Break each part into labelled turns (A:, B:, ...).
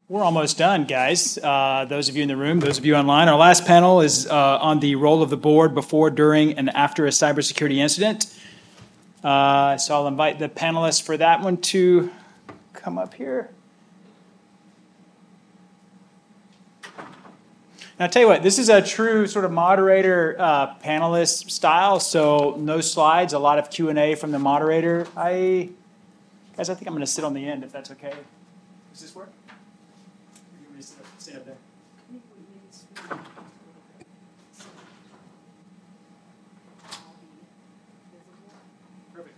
A: We're almost done, guys. Those of you in the room, those of you online. Our last panel is on the role of the board before, during, and after a cybersecurity incident. So I'll invite the panelists for that one to come up here. Now, I'll tell you what, this is a true sort of moderator panelist style, so no slides, a lot of Q&A from the moderator. Guys, I think I'm going to sit on the end, if that's okay. Does this work? Sit up there. Perfect.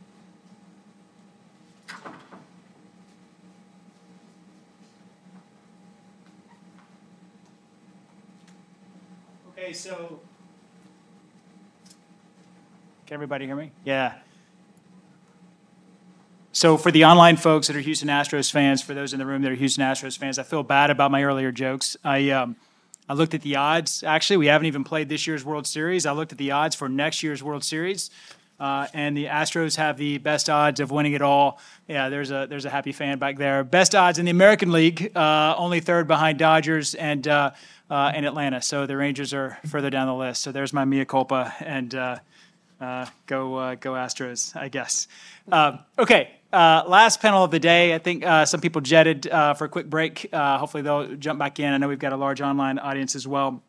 A: Okay, so can everybody hear me? Yeah. So for the online folks that are Houston Astros fans, for those in the room that are Houston Astros fans, I feel bad about my earlier jokes. I looked at the odds. Actually, we haven't even played this year's World Series. I looked at the odds for next year's World Series, and the Astros have the best odds of winning it all. Yeah, there's a happy fan back there. Best odds in the American League, only third behind Dodgers and Atlanta. So the Rangers are further down the list. So there's my mea culpa, and go Astros, I guess. Okay. Last panel of the day. I think some people jetted for a quick break. Hopefully they'll jump back in. I know we've got a large online audience as well.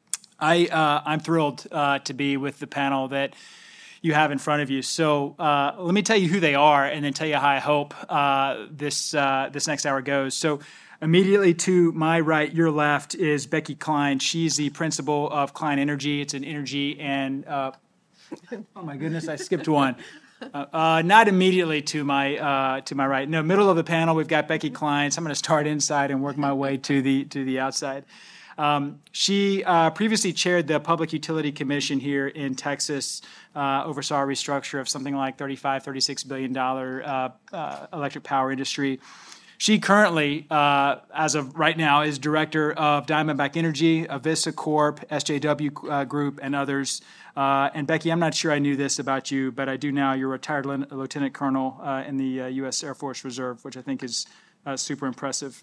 A: I'm thrilled to be with the panel that you have in front of you. So let me tell you who they are, and then tell you how I hope this next hour goes. So immediately to my right, your left, is Becky Klein. She's the principal of Klein Energy. It's an energy and oh my goodness, I skipped one. Not immediately to my right. In the middle of the panel, we've got Becky Klein. So I'm going to start inside and work my way to the outside. She previously chaired the Public Utility Commission here in Texas, oversaw a restructure of something like $36 billion electric power industry. She currently, as of right now, is director of Diamondback Energy, Avista Corp, SJW Group, and others. And Becky, I'm not sure I knew this about you, but I do now. You're a retired lieutenant colonel in the U.S. Air Force Reserve, which I think is super impressive.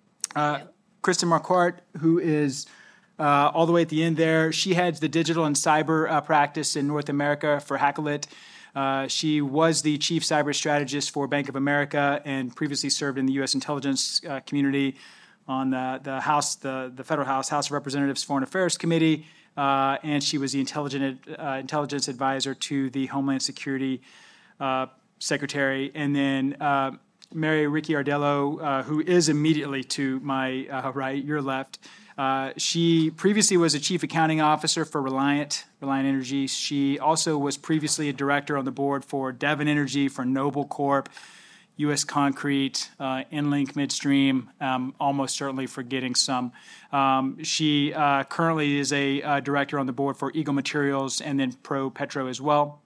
A: Kristen Marquardt, who is all the way at the end there, she heads the digital and cyber practice in North America for Hackelit. She was the chief cyber strategist for Bank of America and previously served in the U.S. intelligence community on the House, the Federal House of Representatives Foreign Affairs Committee, and she was the intelligence advisor to the Homeland Security Secretary. And then Mary Ricciardello, who is immediately to my right, your left. She previously was a chief accounting officer for Reliant Energy. She also was previously a director on the board for Devon Energy, for Noble Corp, U.S. Concrete, EnLink Midstream, almost certainly forgetting some. She currently is a director on the board for Eagle Materials and then ProPetro as well.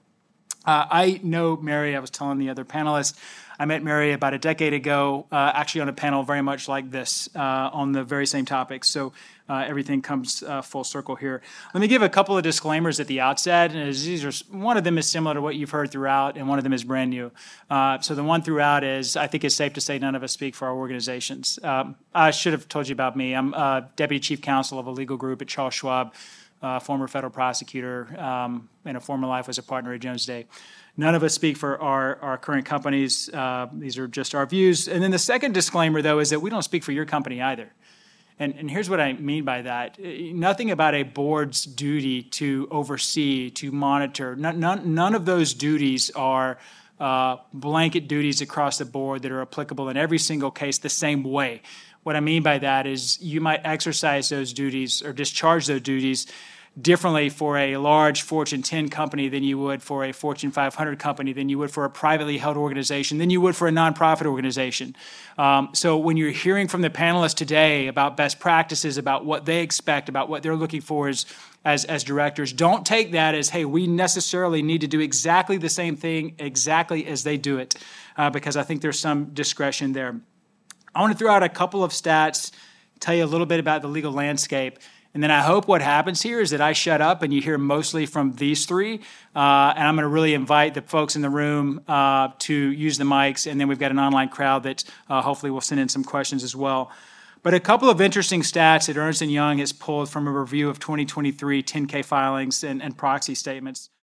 A: I know Mary. I was telling the other panelists, I met Mary about a decade ago, actually on a panel very much like this on the very same topic. So everything comes full circle here. Let me give a couple of disclaimers at the outset. One of them is similar to what you've heard throughout, and one of them is brand new. So the one throughout is, I think it's safe to say none of us speak for our organizations. I should have told you about me. I'm deputy chief counsel of a legal group at Charles Schwab, former federal prosecutor, in a former life was a partner at Jones Day. None of us speak for our current companies. These are just our views. And then the second disclaimer, though, is that we don't speak for your company either. And here's what I mean by that. Nothing about a board's duty to oversee, to monitor. None of those duties are blanket duties across the board that are applicable in every single case the same way. What I mean by that is you might exercise those duties or discharge those duties differently for a large Fortune 10 company than you would for a Fortune 500 company, than you would for a privately held organization, than you would for a nonprofit organization. So when you're hearing from the panelists today about best practices, about what they expect, about what they're looking for as directors, don't take that as, hey, we necessarily need to do exactly the same thing exactly as they do it, because I think there's some discretion there. I want to throw out a couple of stats, tell you a little bit about the legal landscape, And then I hope what happens here is that I shut up and you hear mostly from these three. And I'm going to really invite the folks in the room to use the mics. And then we've got an online crowd that hopefully will send in some questions as well. But a couple of interesting stats that Ernst & Young has pulled from a review of 2023 10K filings and proxy statements.